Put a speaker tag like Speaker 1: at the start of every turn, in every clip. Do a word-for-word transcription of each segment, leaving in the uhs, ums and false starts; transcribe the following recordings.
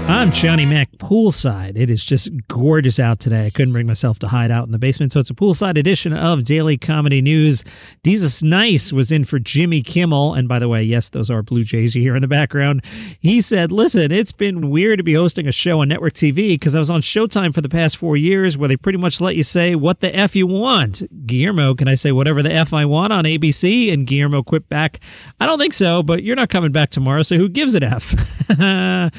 Speaker 1: I'm Johnny Mac poolside. It is just gorgeous out today. I couldn't bring myself to hide out in the basement, so it's a poolside edition of Daily Comedy News. Jesus Nice was in for Jimmy Kimmel, and by the way, yes, those are Blue Jays you hear in the background. He said, listen, it's been weird to be hosting a show on network T V because I was on Showtime for the past four years where they pretty much let you say what the F you want. Guillermo, can I say whatever the F I want on A B C? And Guillermo quipped back, I don't think so, but you're not coming back tomorrow, so who gives an F?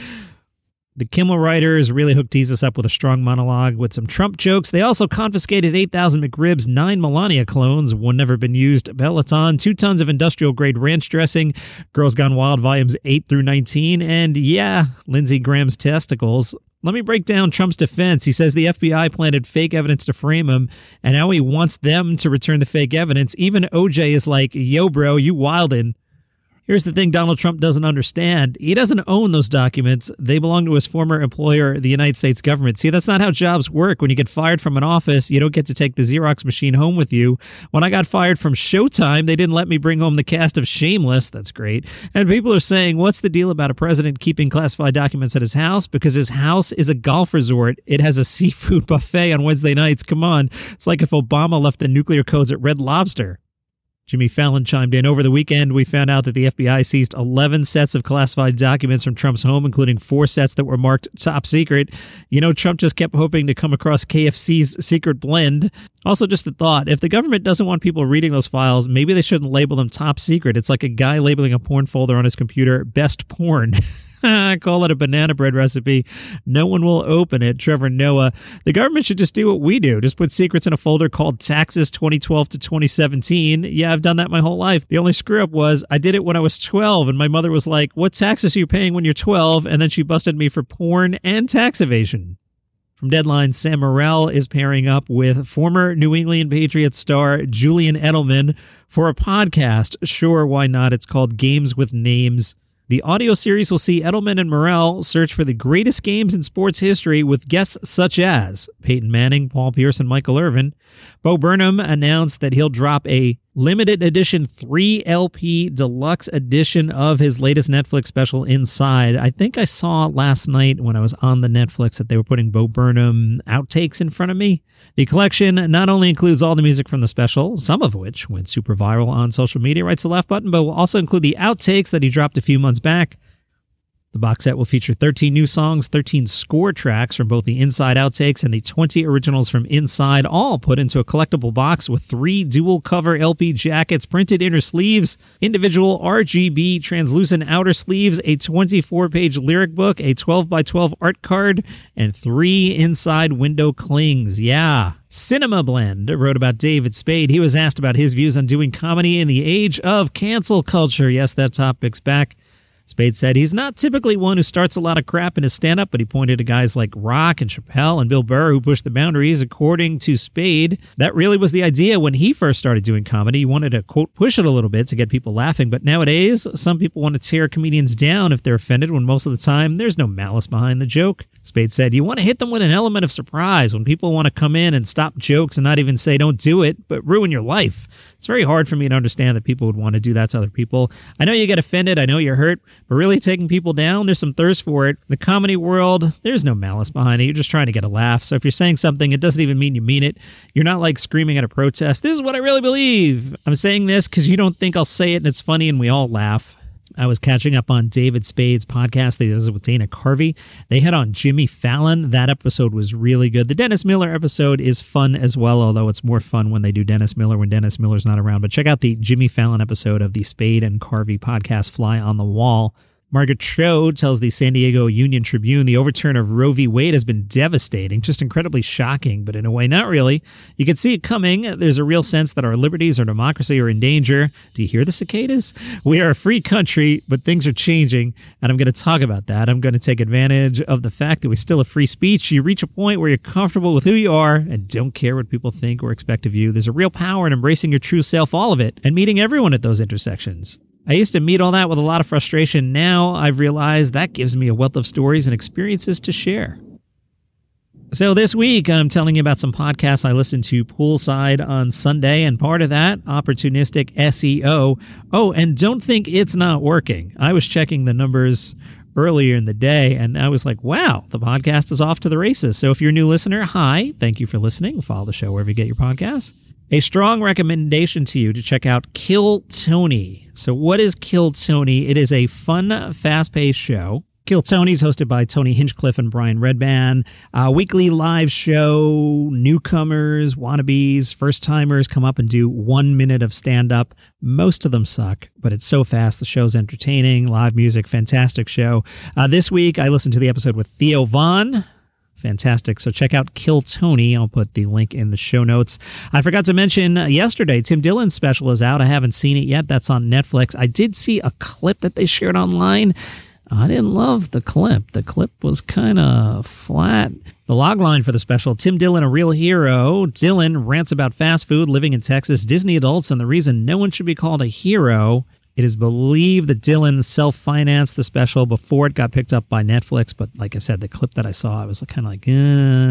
Speaker 1: The Kimmel writers really hooked Jesus up with a strong monologue with some Trump jokes. They also confiscated eight thousand McRibs, nine Melania clones, one never been used Peloton, two tons of industrial-grade ranch dressing, Girls Gone Wild volumes eight through nineteen, and yeah, Lindsey Graham's testicles. Let me break down Trump's defense. He says the F B I planted fake evidence to frame him, and now he wants them to return the fake evidence. Even O J is like, yo, bro, you wildin'. Here's the thing Donald Trump doesn't understand. He doesn't own those documents. They belong to his former employer, the United States government. See, that's not how jobs work. When you get fired from an office, you don't get to take the Xerox machine home with you. When I got fired from Showtime, they didn't let me bring home the cast of Shameless. That's great. And people are saying, what's the deal about a president keeping classified documents at his house? Because his house is a golf resort. It has a seafood buffet on Wednesday nights. Come on. It's like if Obama left the nuclear codes at Red Lobster. Jimmy Fallon chimed in. Over the weekend, we found out that the F B I seized eleven sets of classified documents from Trump's home, including four sets that were marked top secret. You know, Trump just kept hoping to come across K F C's secret blend. Also, just a thought, if the government doesn't want people reading those files, maybe they shouldn't label them top secret. It's like a guy labeling a porn folder on his computer best porn. Call it a banana bread recipe. No one will open it. Trevor Noah. The government should just do what we do. Just put secrets in a folder called Taxes twenty twelve to twenty seventeen. Yeah, I've done that my whole life. The only screw up was I did it when I was twelve, and my mother was like, what taxes are you paying when you're twelve? And then she busted me for porn and tax evasion. From Deadline, Sam Morril is pairing up with former New England Patriots star Julian Edelman for a podcast. Sure, why not? It's called Games with Names. The audio series will see Edelman and Morril search for the greatest games in sports history with guests such as Peyton Manning, Paul Pierce, and Michael Irvin. Bo Burnham announced that he'll drop a limited edition three L P deluxe edition of his latest Netflix special, Inside. I think I saw last night when I was on the Netflix that they were putting Bo Burnham outtakes in front of me. The collection not only includes all the music from the special, some of which went super viral on social media, writes the left button, but will also include the outtakes that he dropped a few months back. The box set will feature thirteen new songs, thirteen score tracks from both the Inside outtakes and the twenty originals from Inside, all put into a collectible box with three dual cover L P jackets, printed inner sleeves, individual R G B translucent outer sleeves, a twenty-four page lyric book, a twelve by twelve art card, and three inside window clings. Yeah. Cinema Blend wrote about David Spade. He was asked about his views on doing comedy in the age of cancel culture. Yes, that topic's back. Spade said he's not typically one who starts a lot of crap in his stand-up, but he pointed to guys like Rock and Chappelle and Bill Burr who pushed the boundaries. According to Spade, that really was the idea when he first started doing comedy. He wanted to, quote, push it a little bit to get people laughing, but nowadays, some people want to tear comedians down if they're offended when most of the time there's no malice behind the joke. Spade said, you want to hit them with an element of surprise when people want to come in and stop jokes and not even say don't do it, but ruin your life. It's very hard for me to understand that people would want to do that to other people. I know you get offended. I know you're hurt, but really taking people down, there's some thirst for it. The comedy world, there's no malice behind it. You're just trying to get a laugh. So if you're saying something, it doesn't even mean you mean it. You're not like screaming at a protest. This is what I really believe. I'm saying this because you don't think I'll say it and it's funny and we all laugh. I was catching up on David Spade's podcast that he does with Dana Carvey. They had on Jimmy Fallon. That episode was really good. The Dennis Miller episode is fun as well, although it's more fun when they do Dennis Miller when Dennis Miller's not around. But check out the Jimmy Fallon episode of the Spade and Carvey podcast, Fly on the Wall. Margaret Cho tells the San Diego Union Tribune the overturn of Roe v. Wade has been devastating, just incredibly shocking, but in a way not really. You can see it coming. There's a real sense that our liberties, our democracy are in danger. Do you hear the cicadas? We are a free country, but things are changing, and I'm going to talk about that. I'm going to take advantage of the fact that we still have free speech. You reach a point where you're comfortable with who you are and don't care what people think or expect of you. There's a real power in embracing your true self, all of it, and meeting everyone at those intersections. I used to meet all that with a lot of frustration. Now I've realized that gives me a wealth of stories and experiences to share. So this week, I'm telling you about some podcasts I listened to poolside on Sunday, and part of that, opportunistic S E O. Oh, and don't think it's not working. I was checking the numbers earlier in the day, and I was like, wow, the podcast is off to the races. So if you're a new listener, hi, thank you for listening. Follow the show wherever you get your podcasts. A strong recommendation to you to check out Kill Tony. So what is Kill Tony? It is a fun, fast-paced show. Kill Tony is hosted by Tony Hinchcliffe and Brian Redban. A weekly live show. Newcomers, wannabes, first-timers come up and do one minute of stand-up. Most of them suck, but it's so fast. The show's entertaining. Live music, fantastic show. Uh, this week, I listened to the episode with Theo Von. Fantastic. So check out Kill Tony. I'll put the link in the show notes. I forgot to mention uh, yesterday, Tim Dillon's special is out. I haven't seen it yet. That's on Netflix. I did see a clip that they shared online. I didn't love the clip. The clip was kind of flat. The logline for the special, Tim Dillon, a real hero. Dillon rants about fast food, living in Texas, Disney adults, and the reason no one should be called a hero. It is believed that Dillon self-financed the special before it got picked up by Netflix. But like I said, the clip that I saw, I was kind of like,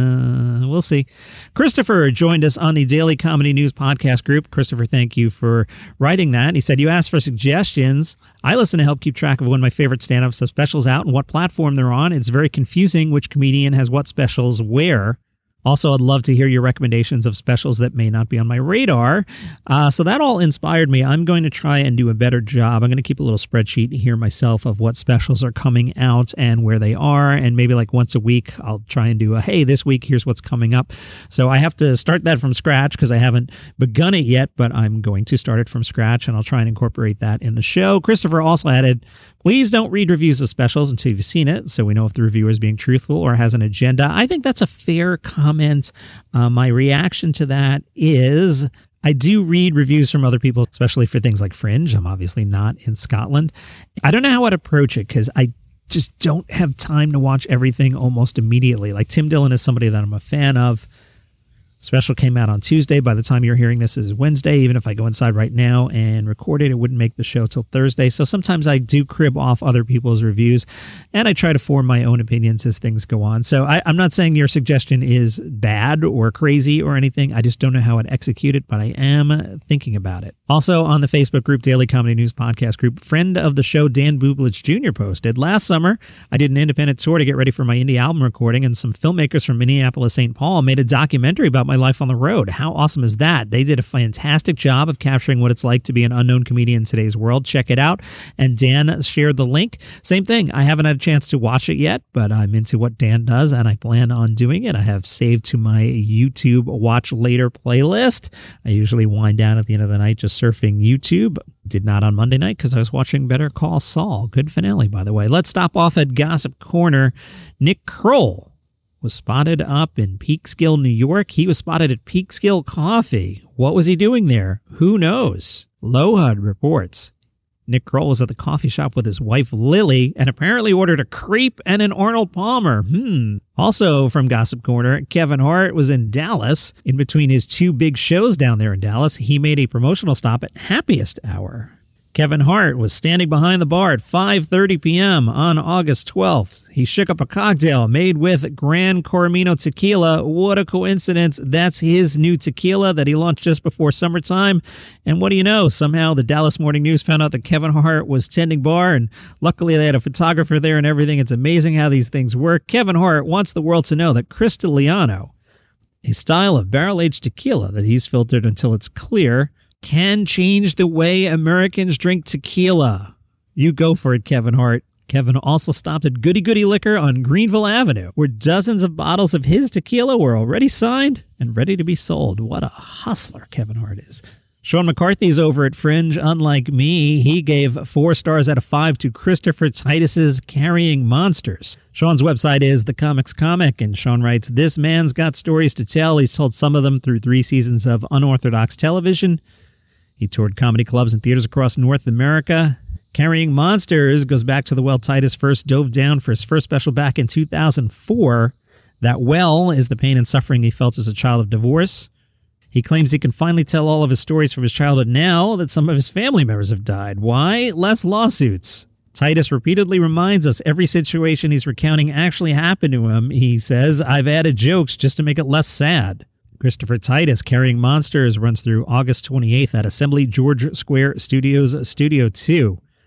Speaker 1: uh, we'll see. Christopher joined us on the Daily Comedy News podcast group. Christopher, thank you for writing that. He said, you asked for suggestions. I listen to help keep track of when my favorite stand-up specials out and what platform they're on. It's very confusing which comedian has what specials where. Also, I'd love to hear your recommendations of specials that may not be on my radar. Uh, so that all inspired me. I'm going to try and do a better job. I'm going to keep a little spreadsheet here myself of what specials are coming out and where they are. And maybe like once a week, I'll try and do a, hey, this week, here's what's coming up. So I have to start that from scratch because I haven't begun it yet, but I'm going to start it from scratch and I'll try and incorporate that in the show. Christopher also added, please don't read reviews of specials until you've seen it, so we know if the reviewer is being truthful or has an agenda. I think that's a fair comment. Uh, my reaction to that is I do read reviews from other people, especially for things like Fringe. I'm obviously not in Scotland. I don't know how I'd approach it because I just don't have time to watch everything almost immediately. Like Tim Dillon is somebody that I'm a fan of. Special came out on Tuesday. By the time you're hearing this is Wednesday. Even if I go inside right now and record it, it wouldn't make the show till Thursday. So sometimes I do crib off other people's reviews and I try to form my own opinions as things go on. So I, I'm not saying your suggestion is bad or crazy or anything. I just don't know how I'd execute it, but I am thinking about it. Also on the Facebook group, Daily Comedy News Podcast group, friend of the show, Dan Bublitz Junior posted, last summer, I did an independent tour to get ready for my indie album recording and some filmmakers from Minneapolis, Saint Paul made a documentary about my life on the road. How awesome is that? They did a fantastic job of capturing what it's like to be an unknown comedian in today's world. Check it out. And Dan shared the link. Same thing. I haven't had a chance to watch it yet, but I'm into what Dan does and I plan on doing it. I have saved to my YouTube watch later playlist. I usually wind down at the end of the night just surfing YouTube. Did not on Monday night because I was watching Better Call Saul. Good finale, by the way. Let's stop off at Gossip Corner. Nick Kroll was spotted up in Peekskill, New York. He was spotted at Peekskill Coffee. What was he doing there? Who knows? Lohud reports. Nick Kroll was at the coffee shop with his wife, Lily, and apparently ordered a crepe and an Arnold Palmer. Hmm. Also from Gossip Corner, Kevin Hart was in Dallas. In between his two big shows down there in Dallas, he made a promotional stop at Happiest Hour. Kevin Hart was standing behind the bar at five thirty p.m. on August twelfth. He shook up a cocktail made with Gran Coramino tequila. What a coincidence. That's his new tequila that he launched just before summertime. And what do you know? Somehow the Dallas Morning News found out that Kevin Hart was tending bar, and luckily they had a photographer there and everything. It's amazing how these things work. Kevin Hart wants the world to know that Cristaliano, a style of barrel-aged tequila that he's filtered until it's clear, can change the way Americans drink tequila. You go for it, Kevin Hart. Kevin also stopped at Goody Goody Liquor on Greenville Avenue, where dozens of bottles of his tequila were already signed and ready to be sold. What a hustler Kevin Hart is. Sean McCarthy's over at Fringe. Unlike me, he gave four stars out of five to Christopher Titus's Carrying Monsters. Sean's website is The Comics Comic, and Sean writes, this man's got stories to tell. He's told some of them through three seasons of unorthodox television. He toured comedy clubs and theaters across North America. Carrying Monsters goes back to the well Titus first dove down for his first special back in two thousand four. That well is the pain and suffering he felt as a child of divorce. He claims he can finally tell all of his stories from his childhood now that some of his family members have died. Why? Less lawsuits. Titus repeatedly reminds us every situation he's recounting actually happened to him. He says, I've added jokes just to make it less sad. Christopher Titus, Carrying Monsters, runs through August twenty-eighth at Assembly George Square Studios, Studio two.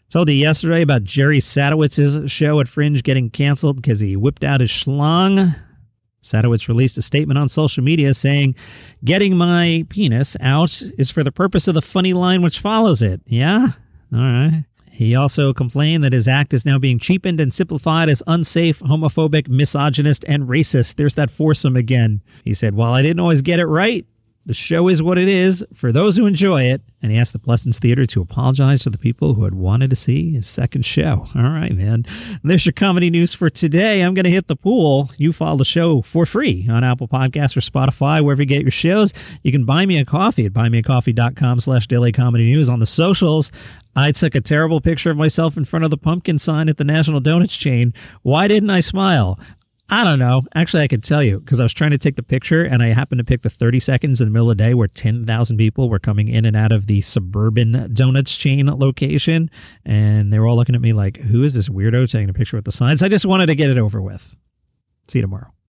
Speaker 1: Told you yesterday about Jerry Sadowitz's show at Fringe getting canceled because he whipped out his schlong. Sadowitz released a statement on social media saying, "Getting my penis out is for the purpose of the funny line which follows it." Yeah? All right. He also complained that his act is now being cheapened and simplified as unsafe, homophobic, misogynist, and racist. There's that foursome again. He said, "While I didn't always get it right, the show is what it is for those who enjoy it." And he asked the Pleasance Theater to apologize to the people who had wanted to see his second show. All right, man. There's your comedy news for today. I'm going to hit the pool. You follow the show for free on Apple Podcasts or Spotify, wherever you get your shows. You can buy me a coffee at buymeacoffee.com slash daily comedy news on the socials. I took a terrible picture of myself in front of the pumpkin sign at the National Donuts chain. Why didn't I smile? I don't know. Actually, I could tell you because I was trying to take the picture and I happened to pick the thirty seconds in the middle of the day where ten thousand people were coming in and out of the suburban donuts chain location. And they were all looking at me like, who is this weirdo taking a picture with the signs? I just wanted to get it over with. See you tomorrow.